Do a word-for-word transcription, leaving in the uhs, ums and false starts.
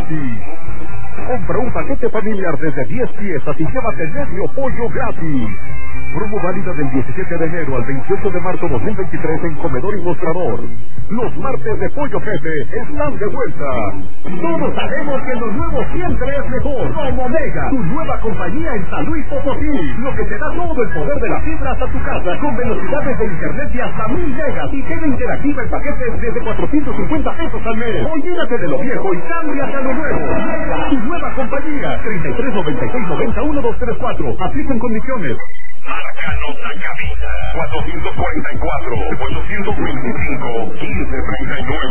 gratis. Compra un paquete familiar desde diez piezas y llévate medio pollo gratis. Promo válida del diecisiete de enero al veintiocho de marzo dos mil veintitrés en Comedor y Mostrador. Los martes de Pollo Jefe están de vuelta. Todos sabemos que lo nuevo siempre es mejor. Como Mega, tu nueva compañía en San Luis Potosí. Lo que te da todo el poder de la fibra hasta tu casa, con velocidades de internet de hasta mil megas y tele interactiva en paquetes desde cuatrocientos cincuenta pesos al mes. Olvídate de lo viejo y cámbiate a lo nuevo. Mega, tu nueva compañía. treinta y tres noventa y seis noventa uno dos tres cuatro. Aplican condiciones. Márcanos a cabina cuatrocientos cuarenta y cuatro, ochocientos veinticinco, quince treinta y nueve.